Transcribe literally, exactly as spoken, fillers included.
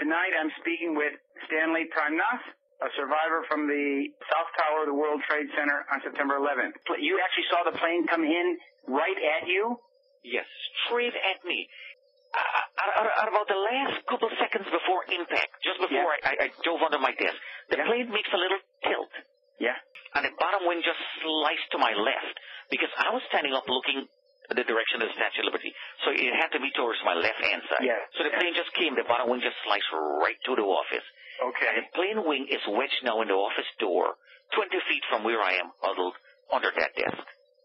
Tonight I'm speaking with Stanley Pranath, a survivor from the South Tower of the World Trade Center on September eleventh. You actually saw the plane come in right at you? Yes, straight at me. Uh, at, at about the last couple seconds before impact, just before yeah. I, I dove under my desk, the yeah. plane makes a little tilt. Yeah. And the bottom wing just sliced to my left because I was standing up looking the direction of the Statue of Liberty. So it had to be towards my left-hand side. Yeah. So the plane just came, the bottom wing just sliced right to the office. Okay. And the plane wing is wedged now in the office door, twenty feet from where I am, huddled under that desk.